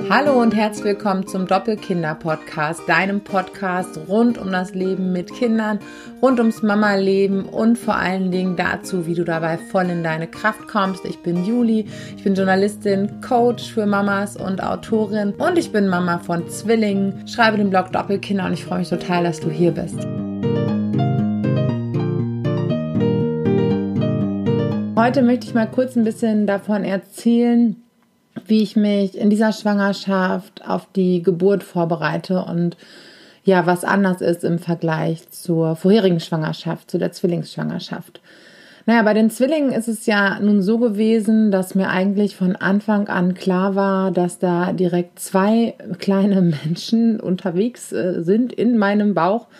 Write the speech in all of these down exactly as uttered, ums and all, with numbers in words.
Hallo und herzlich willkommen zum Doppelkinder-Podcast, deinem Podcast rund um das Leben mit Kindern, rund ums Mama-Leben und vor allen Dingen dazu, wie du dabei voll in deine Kraft kommst. Ich bin Juli, ich bin Journalistin, Coach für Mamas und Autorin und ich bin Mama von Zwillingen, schreibe den Blog Doppelkinder und ich freue mich total, dass du hier bist. Heute möchte ich mal kurz ein bisschen davon erzählen, wie ich mich in dieser Schwangerschaft auf die Geburt vorbereite und ja, was anders ist im Vergleich zur vorherigen Schwangerschaft, zu der Zwillingsschwangerschaft. Naja, bei den Zwillingen ist es ja nun so gewesen, dass mir eigentlich von Anfang an klar war, dass da direkt zwei kleine Menschen unterwegs äh, sind in meinem Bauch,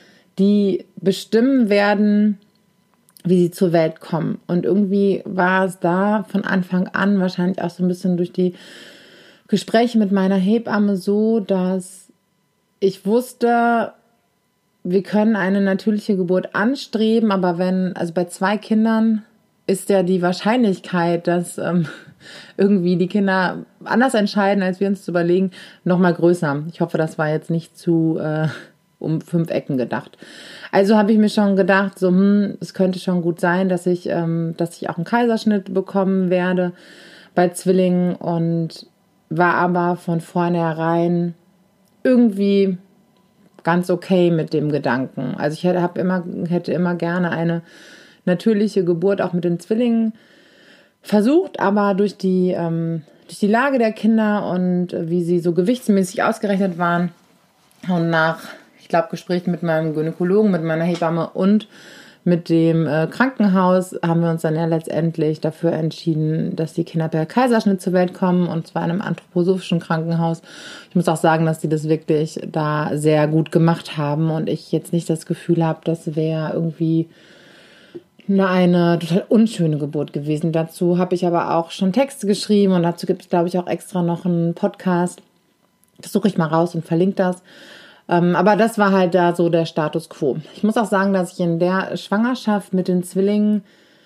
die bestimmen werden, wie sie zur Welt kommen. Und irgendwie war es da von Anfang an, wahrscheinlich auch so ein bisschen durch die Gespräche mit meiner Hebamme so, dass ich wusste, wir können eine natürliche Geburt anstreben, aber wenn, also bei zwei Kindern ist ja die Wahrscheinlichkeit, dass ähm, irgendwie die Kinder anders entscheiden, als wir uns zu überlegen, noch mal größer. Ich hoffe, das war jetzt nicht zu äh, um fünf Ecken gedacht. Also habe ich mir schon gedacht, so, hm, es könnte schon gut sein, dass ich, ähm, dass ich auch einen Kaiserschnitt bekommen werde bei Zwillingen und war aber von vornherein irgendwie ganz okay mit dem Gedanken. Also ich hätte, hab immer, hätte immer gerne eine natürliche Geburt auch mit den Zwillingen versucht, aber durch die, ähm, durch die Lage der Kinder und wie sie so gewichtsmäßig ausgerechnet waren und nach Ich glaube, Gespräche mit meinem Gynäkologen, mit meiner Hebamme und mit dem äh, Krankenhaus haben wir uns dann ja letztendlich dafür entschieden, dass die Kinder per Kaiserschnitt zur Welt kommen und zwar in einem anthroposophischen Krankenhaus. Ich muss auch sagen, dass die das wirklich da sehr gut gemacht haben und ich jetzt nicht das Gefühl habe, das wäre irgendwie eine, eine total unschöne Geburt gewesen. Dazu habe ich aber auch schon Texte geschrieben und dazu gibt es, glaube ich, auch extra noch einen Podcast. Das suche ich mal raus und verlinke das. Aber das war halt da so der Status quo. Ich muss auch sagen, dass ich in der Schwangerschaft mit den Zwillingen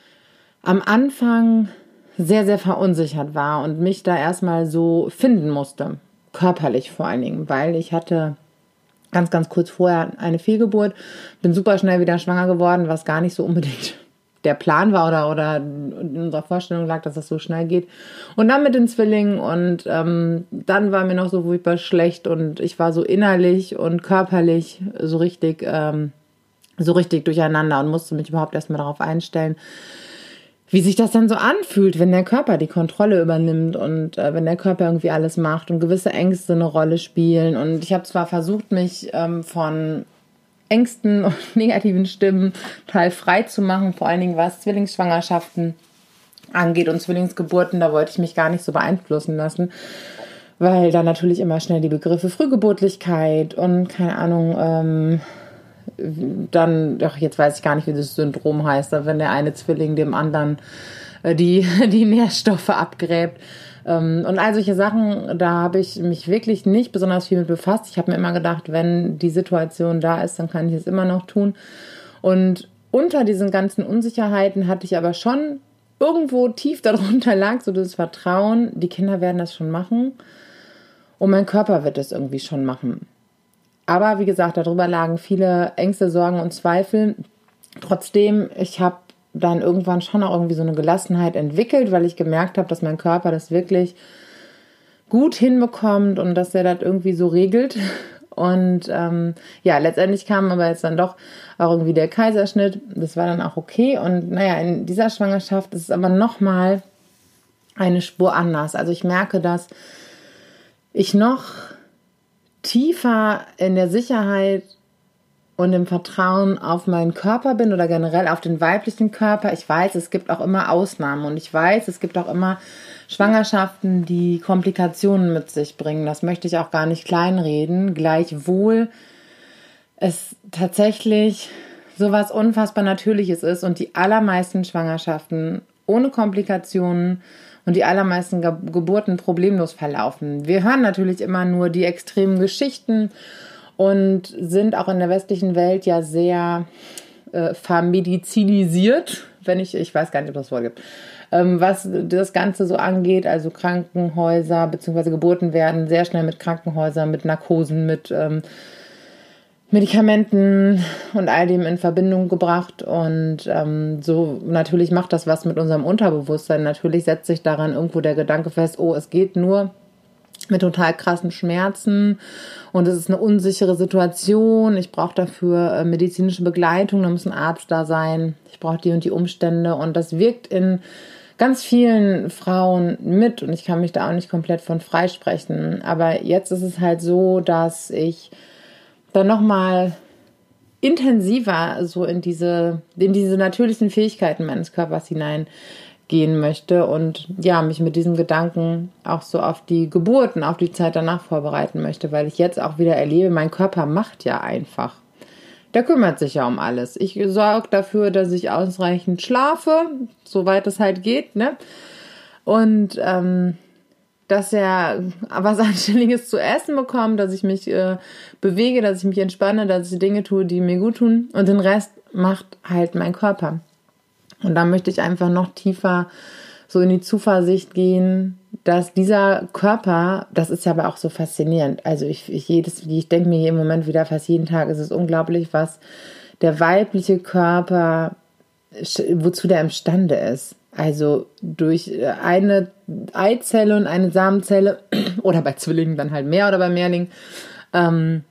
am Anfang sehr, sehr verunsichert war und mich da erstmal so finden musste. Körperlich vor allen Dingen, weil ich hatte ganz, ganz kurz vorher eine Fehlgeburt, bin super schnell wieder schwanger geworden, was gar nicht so unbedingt der Plan war oder, oder in unserer Vorstellung lag, dass das so schnell geht. Und dann mit den Zwillingen und ähm, dann war mir noch so furchtbar schlecht und ich war so innerlich und körperlich so richtig, ähm, so richtig durcheinander und musste mich überhaupt erstmal darauf einstellen, wie sich das dann so anfühlt, wenn der Körper die Kontrolle übernimmt und äh, wenn der Körper irgendwie alles macht und gewisse Ängste eine Rolle spielen. Und ich habe zwar versucht, mich ähm, von Ängsten und negativen Stimmen total frei zu machen, vor allen Dingen was Zwillingsschwangerschaften angeht und Zwillingsgeburten, da wollte ich mich gar nicht so beeinflussen lassen, weil da natürlich immer schnell die Begriffe Frühgeburtlichkeit und keine Ahnung, ähm, dann, ach, jetzt weiß ich gar nicht, wie das Syndrom heißt, wenn der eine Zwilling dem anderen äh, die, die Nährstoffe abgräbt. Und all solche Sachen, da habe ich mich wirklich nicht besonders viel mit befasst. Ich habe mir immer gedacht, wenn die Situation da ist, dann kann ich es immer noch tun. Und unter diesen ganzen Unsicherheiten hatte ich aber schon irgendwo tief darunter lag so das Vertrauen, die Kinder werden das schon machen und mein Körper wird das irgendwie schon machen. Aber wie gesagt, darüber lagen viele Ängste, Sorgen und Zweifel. Trotzdem, ich habe dann irgendwann schon auch irgendwie so eine Gelassenheit entwickelt, weil ich gemerkt habe, dass mein Körper das wirklich gut hinbekommt und dass er das irgendwie so regelt. Und ähm, ja, letztendlich kam aber jetzt dann doch auch irgendwie der Kaiserschnitt. Das war dann auch okay. Und naja, in dieser Schwangerschaft ist es aber nochmal eine Spur anders. Also ich merke, dass ich noch tiefer in der Sicherheit und im Vertrauen auf meinen Körper bin oder generell auf den weiblichen Körper. Ich weiß, es gibt auch immer Ausnahmen und ich weiß, es gibt auch immer Schwangerschaften, die Komplikationen mit sich bringen. Das möchte ich auch gar nicht kleinreden. Gleichwohl es tatsächlich sowas unfassbar Natürliches ist und die allermeisten Schwangerschaften ohne Komplikationen und die allermeisten Ge- Geburten problemlos verlaufen. Wir hören natürlich immer nur die extremen Geschichten und sind auch in der westlichen Welt ja sehr äh, vermedizinisiert, wenn ich, ich weiß gar nicht, ob das Wort gibt, ähm, was das Ganze so angeht. Also Krankenhäuser bzw. Geburten werden sehr schnell mit Krankenhäusern, mit Narkosen, mit ähm, Medikamenten und all dem in Verbindung gebracht. Und ähm, so natürlich macht das was mit unserem Unterbewusstsein. Natürlich setzt sich daran irgendwo der Gedanke fest, oh, es geht nur mit total krassen Schmerzen und es ist eine unsichere Situation. Ich brauche dafür äh, medizinische Begleitung, da muss ein Arzt da sein. Ich brauche die und die Umstände und das wirkt in ganz vielen Frauen mit und ich kann mich da auch nicht komplett von freisprechen. Aber jetzt ist es halt so, dass ich dann nochmal intensiver so in diese, in diese natürlichen Fähigkeiten meines Körpers hineingehen möchte und ja, mich mit diesem Gedanken auch so auf die Geburten, auf die Zeit danach vorbereiten möchte, weil ich jetzt auch wieder erlebe, mein Körper macht ja einfach. Der kümmert sich ja um alles. Ich sorge dafür, dass ich ausreichend schlafe, soweit es halt geht, ne? Und ähm, dass er was Anständiges zu essen bekommt, dass ich mich äh, bewege, dass ich mich entspanne, dass ich Dinge tue, die mir gut tun. Und den Rest macht halt mein Körper. Und da möchte ich einfach noch tiefer so in die Zuversicht gehen, dass dieser Körper, das ist ja aber auch so faszinierend. Also ich, ich jedes, ich denke mir hier im Moment wieder fast jeden Tag, es ist unglaublich, was der weibliche Körper, wozu der imstande ist. Also durch eine Eizelle und eine Samenzelle oder bei Zwillingen dann halt mehr oder bei Mehrlingen. Ähm,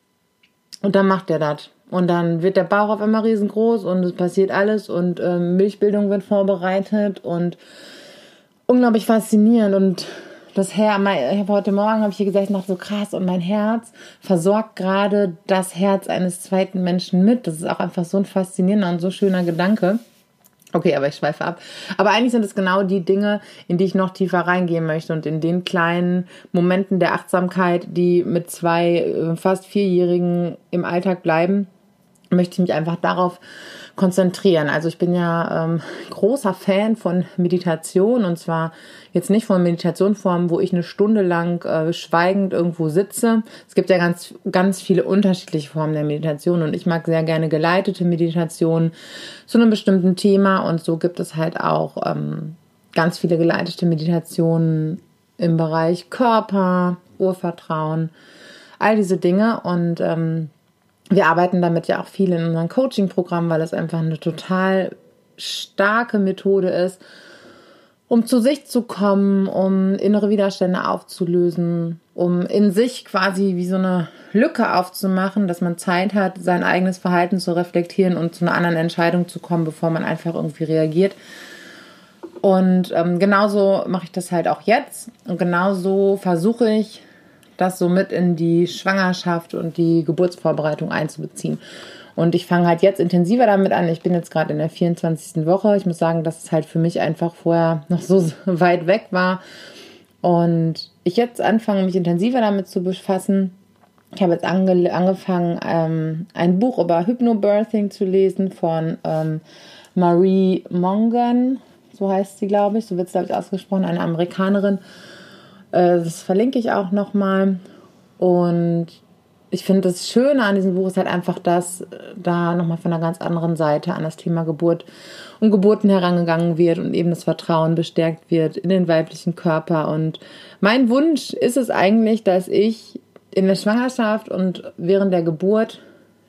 und dann macht er das. Und dann wird der Bauch auf einmal riesengroß und es passiert alles und ähm, Milchbildung wird vorbereitet und unglaublich faszinierend. Und das Herz, ich habe heute Morgen, habe ich hier gesagt, ich dachte so krass und mein Herz versorgt gerade das Herz eines zweiten Menschen mit. Das ist auch einfach so ein faszinierender und so schöner Gedanke. Okay, aber ich schweife ab. Aber eigentlich sind es genau die Dinge, in die ich noch tiefer reingehen möchte und in den kleinen Momenten der Achtsamkeit, die mit zwei fast Vierjährigen im Alltag bleiben, möchte ich mich einfach darauf konzentrieren. Also ich bin ja ähm, großer Fan von Meditation und zwar jetzt nicht von Meditationsformen, wo ich eine Stunde lang äh, schweigend irgendwo sitze. Es gibt ja ganz, ganz viele unterschiedliche Formen der Meditation und ich mag sehr gerne geleitete Meditationen zu einem bestimmten Thema und so gibt es halt auch ähm, ganz viele geleitete Meditationen im Bereich Körper, Urvertrauen, all diese Dinge und ähm, wir arbeiten damit ja auch viel in unserem Coaching-Programm, weil es einfach eine total starke Methode ist, um zu sich zu kommen, um innere Widerstände aufzulösen, um in sich quasi wie so eine Lücke aufzumachen, dass man Zeit hat, sein eigenes Verhalten zu reflektieren und zu einer anderen Entscheidung zu kommen, bevor man einfach irgendwie reagiert. Und ähm, genauso mache ich das halt auch jetzt und genauso versuche ich, das so mit in die Schwangerschaft und die Geburtsvorbereitung einzubeziehen. Und ich fange halt jetzt intensiver damit an. Ich bin jetzt gerade in der vierundzwanzigsten Woche. Ich muss sagen, dass es halt für mich einfach vorher noch so weit weg war. Und ich jetzt anfange, mich intensiver damit zu befassen. Ich habe jetzt ange- angefangen, ähm, ein Buch über Hypnobirthing zu lesen von ähm, Marie Mongan. So heißt sie, glaube ich. So wird es, glaube ich, ausgesprochen. Eine Amerikanerin. Das verlinke ich auch nochmal. Und ich finde, das Schöne an diesem Buch ist halt einfach, dass da nochmal von einer ganz anderen Seite an das Thema Geburt und Geburten herangegangen wird und eben das Vertrauen bestärkt wird in den weiblichen Körper. Und mein Wunsch ist es eigentlich, dass ich in der Schwangerschaft und während der Geburt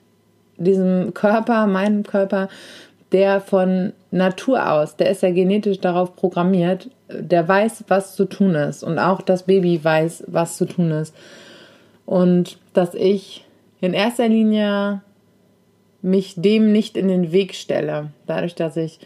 diesem Körper, meinem Körper, der von Natur aus, der ist ja genetisch darauf programmiert, der weiß, was zu tun ist. Und auch das Baby weiß, was zu tun ist. Und dass ich in erster Linie mich dem nicht in den Weg stelle. Dadurch, dass ich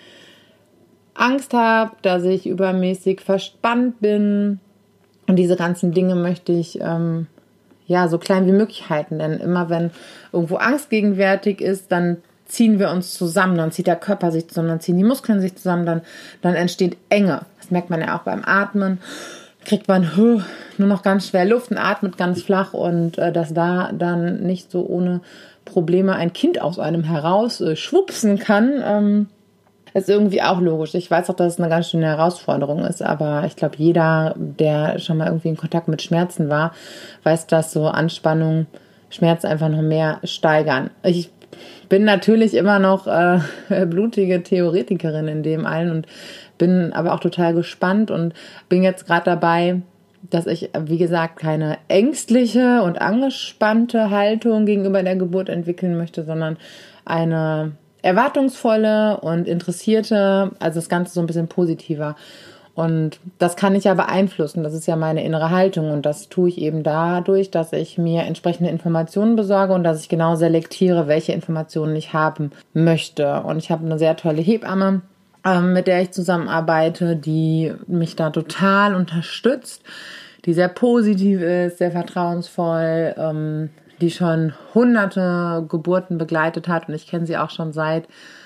Angst habe, dass ich übermäßig verspannt bin. Und diese ganzen Dinge möchte ich ähm, ja so klein wie möglich halten. Denn immer wenn irgendwo Angst gegenwärtig ist, dann ziehen wir uns zusammen, dann zieht der Körper sich zusammen, dann ziehen die Muskeln sich zusammen, dann, dann entsteht Enge. Das merkt man ja auch beim Atmen. Kriegt man huh, nur noch ganz schwer Luft und atmet ganz flach und äh, dass da dann nicht so ohne Probleme ein Kind aus einem heraus äh, schwupsen kann, ähm, ist irgendwie auch logisch. Ich weiß auch, dass es eine ganz schöne Herausforderung ist, aber ich glaube, jeder, der schon mal irgendwie in Kontakt mit Schmerzen war, weiß, dass so Anspannung Schmerzen einfach noch mehr steigern. Ich bin natürlich immer noch äh, blutige Theoretikerin in dem allen und bin aber auch total gespannt und bin jetzt gerade dabei, dass ich, wie gesagt, keine ängstliche und angespannte Haltung gegenüber der Geburt entwickeln möchte, sondern eine erwartungsvolle und interessierte, also das Ganze so ein bisschen positiver. Und das kann ich ja beeinflussen, das ist ja meine innere Haltung und das tue ich eben dadurch, dass ich mir entsprechende Informationen besorge und dass ich genau selektiere, welche Informationen ich haben möchte. Und ich habe eine sehr tolle Hebamme, mit der ich zusammenarbeite, die mich da total unterstützt, die sehr positiv ist, sehr vertrauensvoll, ähm, die schon hunderte Geburten begleitet hat und ich kenne sie auch schon seit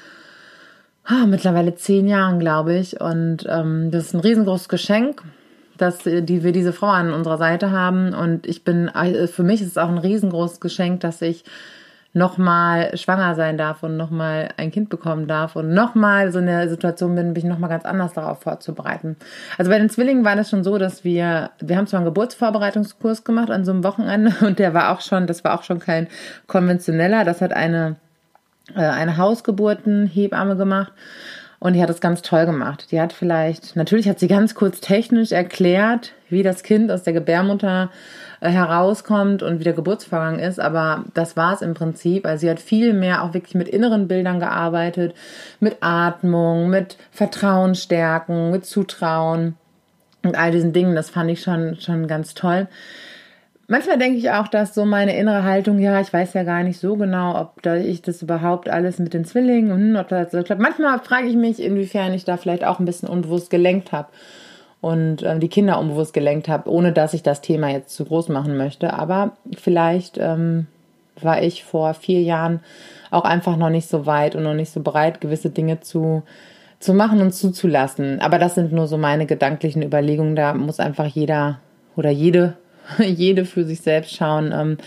oh, mittlerweile zehn Jahren, glaube ich. Und ähm, das ist ein riesengroßes Geschenk, dass die, wir diese Frau an unserer Seite haben. Und ich bin, für mich ist es auch ein riesengroßes Geschenk, dass ich nochmal schwanger sein darf und nochmal ein Kind bekommen darf und nochmal so eine Situation bin, mich nochmal ganz anders darauf vorzubereiten. Also bei den Zwillingen war das schon so, dass wir, wir haben zwar einen Geburtsvorbereitungskurs gemacht an so einem Wochenende und der war auch schon, das war auch schon kein konventioneller, das hat eine, äh, eine Hausgeburtenhebamme gemacht. Und die hat es ganz toll gemacht. Die hat vielleicht, natürlich hat sie ganz kurz technisch erklärt, wie das Kind aus der Gebärmutter äh, herauskommt und wie der Geburtsvorgang ist. Aber das war es im Prinzip. Also sie hat viel mehr auch wirklich mit inneren Bildern gearbeitet, mit Atmung, mit Vertrauen stärken, mit Zutrauen und all diesen Dingen. Das fand ich schon, schon ganz toll. Manchmal denke ich auch, dass so meine innere Haltung, ja, ich weiß ja gar nicht so genau, ob da ich das überhaupt alles mit den Zwillingen und ob das so klappt. Manchmal frage ich mich, inwiefern ich da vielleicht auch ein bisschen unbewusst gelenkt habe und äh, die Kinder unbewusst gelenkt habe, ohne dass ich das Thema jetzt zu groß machen möchte. Aber vielleicht ähm, war ich vor vier Jahren auch einfach noch nicht so weit und noch nicht so bereit, gewisse Dinge zu zu machen und zuzulassen. Aber das sind nur so meine gedanklichen Überlegungen. Da muss einfach jeder oder jede jede für sich selbst schauen, ähm,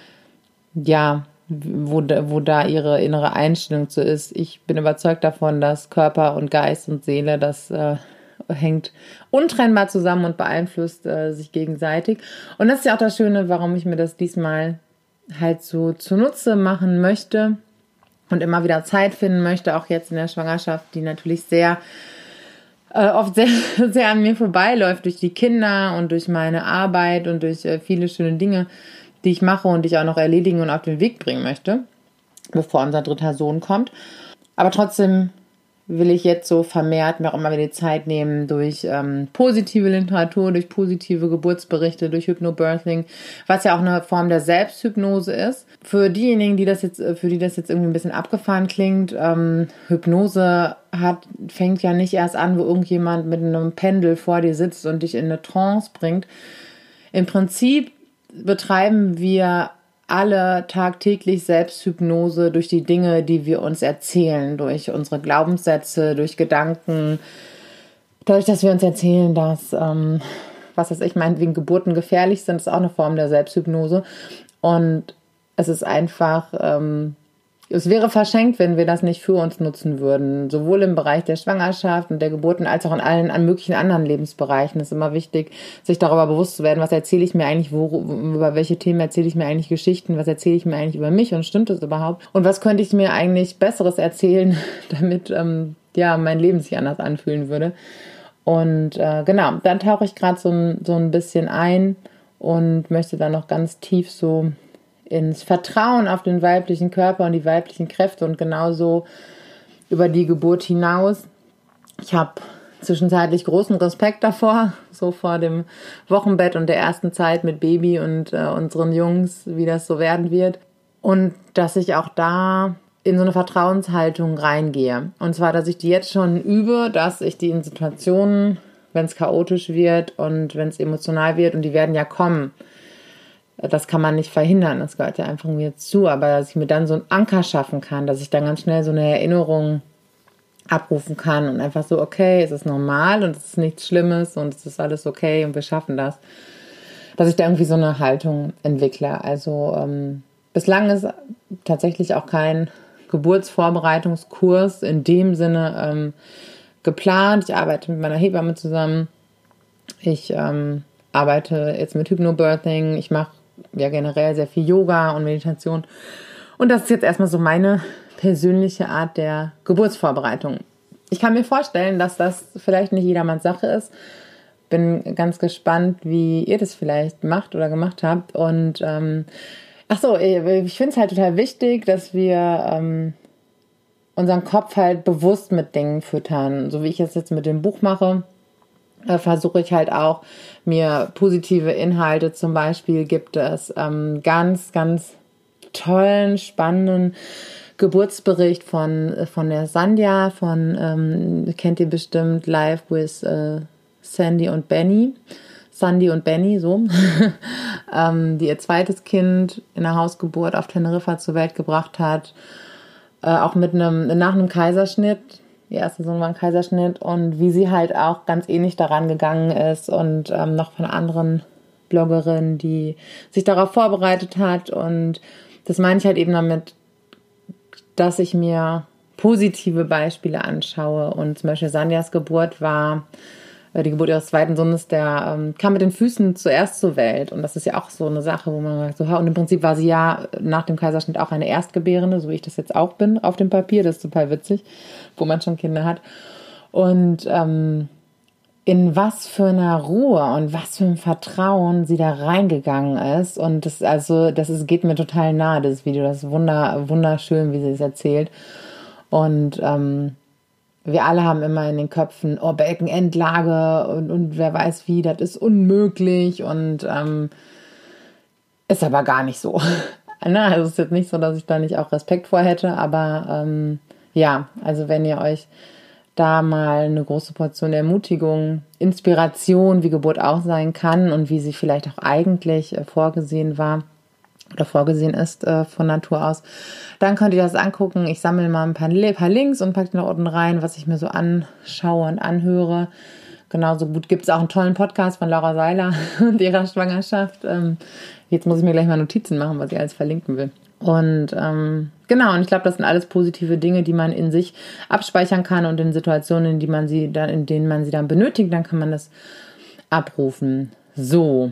ja, wo da, wo da ihre innere Einstellung zu ist. Ich bin überzeugt davon, dass Körper und Geist und Seele, das äh, hängt untrennbar zusammen und beeinflusst äh, sich gegenseitig. Und das ist ja auch das Schöne, warum ich mir das diesmal halt so zunutze machen möchte und immer wieder Zeit finden möchte, auch jetzt in der Schwangerschaft, die natürlich sehr Äh, oft sehr, sehr an mir vorbeiläuft durch die Kinder und durch meine Arbeit und durch äh, viele schöne Dinge, die ich mache und die ich auch noch erledigen und auf den Weg bringen möchte, bevor unser dritter Sohn kommt. Aber trotzdem will ich jetzt so vermehrt mir auch immer wieder die Zeit nehmen durch ähm, positive Literatur, durch positive Geburtsberichte, durch Hypnobirthing, was ja auch eine Form der Selbsthypnose ist. Für diejenigen, die das jetzt, für die das jetzt irgendwie ein bisschen abgefahren klingt, ähm, Hypnose hat, fängt ja nicht erst an, wo irgendjemand mit einem Pendel vor dir sitzt und dich in eine Trance bringt. Im Prinzip betreiben wir alle tagtäglich Selbsthypnose durch die Dinge, die wir uns erzählen, durch unsere Glaubenssätze, durch Gedanken, dadurch, dass wir uns erzählen, dass, ähm, was weiß ich, meinetwegen Geburten gefährlich sind, ist auch eine Form der Selbsthypnose. Und es ist einfach, ähm, es wäre verschenkt, wenn wir das nicht für uns nutzen würden. Sowohl im Bereich der Schwangerschaft und der Geburten als auch in allen an möglichen anderen Lebensbereichen. Es ist immer wichtig, sich darüber bewusst zu werden, was erzähle ich mir eigentlich, wo, über welche Themen erzähle ich mir eigentlich Geschichten, was erzähle ich mir eigentlich über mich und stimmt das überhaupt? Und was könnte ich mir eigentlich Besseres erzählen, damit ähm, ja mein Leben sich anders anfühlen würde. Und äh, genau, dann tauche ich gerade so, ein- so ein bisschen ein und möchte dann noch ganz tief so ins Vertrauen auf den weiblichen Körper und die weiblichen Kräfte und genauso über die Geburt hinaus. Ich habe zwischenzeitlich großen Respekt davor, so vor dem Wochenbett und der ersten Zeit mit Baby und äh, unseren Jungs, wie das so werden wird. Und dass ich auch da in so eine Vertrauenshaltung reingehe. Und zwar, dass ich die jetzt schon übe, dass ich die in Situationen, wenn es chaotisch wird und wenn es emotional wird, und die werden ja kommen, das kann man nicht verhindern, das gehört ja einfach mir zu, aber dass ich mir dann so einen Anker schaffen kann, dass ich dann ganz schnell so eine Erinnerung abrufen kann und einfach so, okay, es ist normal und es ist nichts Schlimmes und es ist alles okay und wir schaffen das. Dass ich da irgendwie so eine Haltung entwickle. Also ähm, bislang ist tatsächlich auch kein Geburtsvorbereitungskurs in dem Sinne ähm, geplant. Ich arbeite mit meiner Hebamme zusammen. Ich ähm, arbeite jetzt mit Hypnobirthing. Ich mache ja generell sehr viel Yoga und Meditation. Und das ist jetzt erstmal so meine persönliche Art der Geburtsvorbereitung. ich kann mir vorstellen, dass das vielleicht nicht jedermanns Sache ist. Bin ganz gespannt, wie ihr das vielleicht macht oder gemacht habt. Und ähm, ach so, ich finde es halt total wichtig, dass wir ähm, unseren Kopf halt bewusst mit Dingen füttern. So wie ich es jetzt mit dem Buch mache, äh, versuche ich halt auch, mir positive Inhalte, zum Beispiel gibt es ähm, ganz, ganz tollen, spannenden Geburtsbericht von, von der Sandhya, von, ähm, kennt ihr bestimmt, Live with äh, Sandy und Benny. Sandy und Benny, so. ähm, die ihr zweites Kind in der Hausgeburt auf Teneriffa zur Welt gebracht hat. Äh, auch mit einem, nach einem Kaiserschnitt. Ihr erster Sohn war ein Kaiserschnitt. Und wie sie halt auch ganz ähnlich daran gegangen ist. Und ähm, noch von einer anderen Bloggerin, die sich darauf vorbereitet hat. Und das meine ich halt eben damit, dass ich mir positive Beispiele anschaue. Und zum Beispiel Sandhyas Geburt war, die Geburt ihres zweiten Sohnes, der ähm, kam mit den Füßen zuerst zur Welt. Und das ist ja auch so eine Sache, wo man sagt, so, und im Prinzip war sie ja nach dem Kaiserschnitt auch eine Erstgebärende, so wie ich das jetzt auch bin auf dem Papier. Das ist total witzig, wo man schon Kinder hat. Und ähm, in was für einer Ruhe und was für ein Vertrauen sie da reingegangen ist. Und das, also, das ist, geht mir total nahe, das Video. Das ist wunder, wunderschön, wie sie es erzählt. Und ähm, wir alle haben immer in den Köpfen, oh, Beckenendlage und, und wer weiß wie, das ist unmöglich. Und ähm, ist aber gar nicht so. Na, also es ist jetzt nicht so, dass ich da nicht auch Respekt vor hätte. Aber ähm, ja, also wenn ihr euch da mal eine große Portion Ermutigung, Inspiration, wie Geburt auch sein kann und wie sie vielleicht auch eigentlich äh, vorgesehen war oder vorgesehen ist äh, von Natur aus, dann könnt ihr das angucken. Ich sammle mal ein paar, paar Links und packe die noch unten rein, was ich mir so anschaue und anhöre. Genauso gut gibt es auch einen tollen Podcast von Laura Seiler und ihrer Schwangerschaft. Ähm, jetzt muss ich mir gleich mal Notizen machen, was ich alles verlinken will. Und ähm, genau, und ich glaube, das sind alles positive Dinge, die man in sich abspeichern kann und in Situationen, in, die man sie dann, in denen man sie dann benötigt, dann kann man das abrufen. So.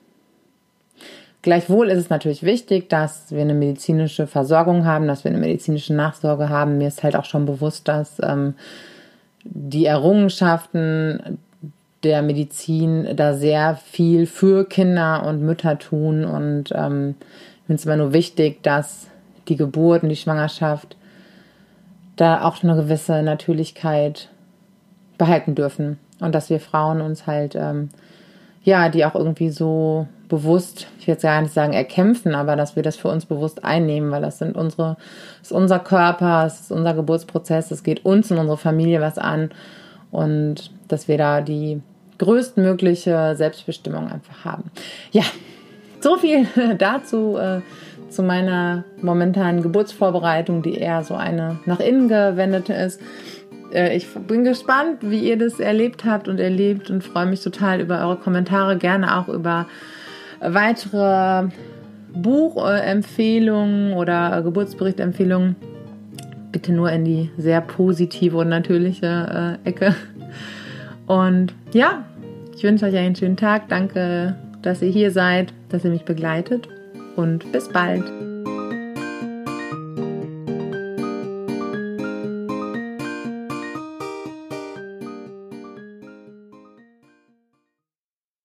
Gleichwohl ist es natürlich wichtig, dass wir eine medizinische Versorgung haben, dass wir eine medizinische Nachsorge haben. Mir ist halt auch schon bewusst, dass ähm, die Errungenschaften der Medizin da sehr viel für Kinder und Mütter tun und ähm, ich finde es immer nur wichtig, dass die Geburt und die Schwangerschaft da auch eine gewisse Natürlichkeit behalten dürfen. Und dass wir Frauen uns halt, ähm, ja, die auch irgendwie so bewusst, ich will jetzt gar nicht sagen erkämpfen, aber dass wir das für uns bewusst einnehmen, weil das sind unsere, das ist unser Körper, das ist unser Geburtsprozess, es geht uns und unsere Familie was an und dass wir da die größtmögliche Selbstbestimmung einfach haben. Ja, so viel dazu, äh, zu meiner momentanen Geburtsvorbereitung, die eher so eine nach innen gewendete ist. Äh, ich bin gespannt, wie ihr das erlebt habt und erlebt und freue mich total über eure Kommentare, gerne auch über weitere Buchempfehlungen oder Geburtsberichtempfehlungen. Bitte nur in die sehr positive und natürliche äh, Ecke. Und ja, ich wünsche euch einen schönen Tag. Danke, dass ihr hier seid, dass ihr mich begleitet und bis bald.